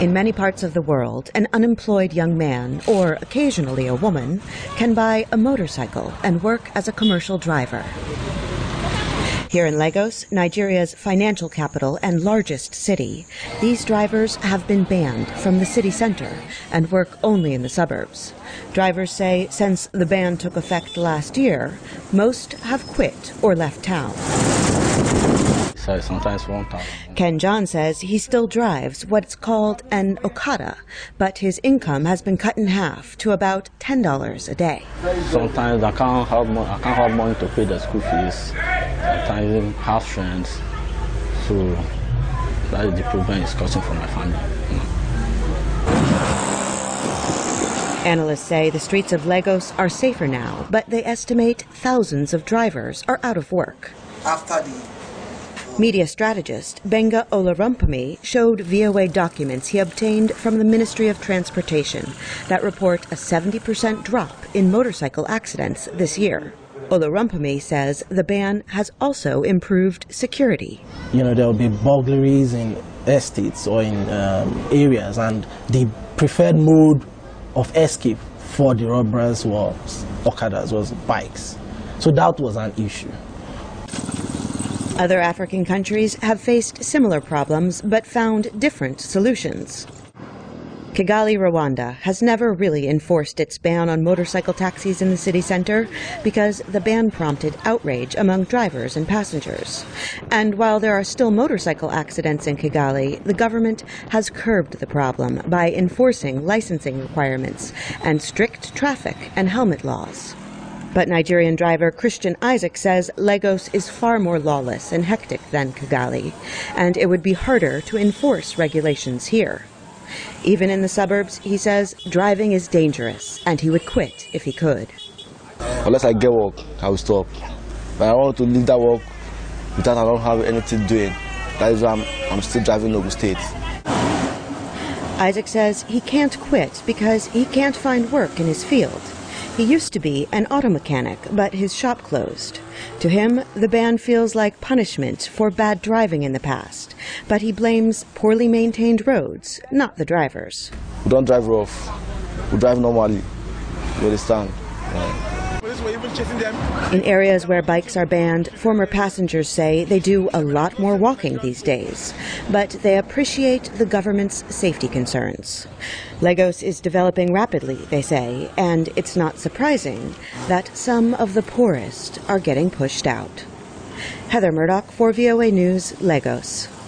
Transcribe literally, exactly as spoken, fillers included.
In many parts of the world, an unemployed young man, or occasionally a woman, can buy a motorcycle and work as a commercial driver. Here in Lagos, Nigeria's financial capital and largest city, these drivers have been banned from the city center and work only in the suburbs. Drivers say since the ban took effect last year, most have quit or left town. So sometimes one time. Ken John says he still drives what's called an Okada, but his income has been cut in half to about ten dollars a day. Sometimes I can't have money, I can't have money to pay the school fees. Sometimes even house friends. So that is the problem it's causing for my family. You know. Analysts say the streets of Lagos are safer now, but they estimate thousands of drivers are out of work. After the Media strategist Benga Olarampami showed V O A documents he obtained from the Ministry of Transportation that report a seventy percent drop in motorcycle accidents this year. Olarampami says the ban has also improved security. You know, there will be burglaries in estates or in um, areas, and the preferred mode of escape for the robbers was Okadas, was bikes. So that was an issue. Other African countries have faced similar problems but found different solutions. Kigali, Rwanda has never really enforced its ban on motorcycle taxis in the city center because the ban prompted outrage among drivers and passengers. And while there are still motorcycle accidents in Kigali, the government has curbed the problem by enforcing licensing requirements and strict traffic and helmet laws. But Nigerian driver Christian Isaac says Lagos is far more lawless and hectic than Kigali, and it would be harder to enforce regulations here. Even in the suburbs, he says, driving is dangerous, and he would quit if he could. Unless I get work, I will stop. But I want to leave that work without I don't have anything doing. That is why I'm, I'm still driving Lagos State. Isaac says he can't quit because he can't find work in his field. He used to be an auto mechanic, but his shop closed. To him, the ban feels like punishment for bad driving in the past, but he blames poorly maintained roads, not the drivers. We don't drive rough. We drive normally. You understand? Yeah. In areas where bikes are banned, former passengers say they do a lot more walking these days, but they appreciate the government's safety concerns. Lagos is developing rapidly, they say, and it's not surprising that some of the poorest are getting pushed out. Heather Murdoch for V O A News, Lagos.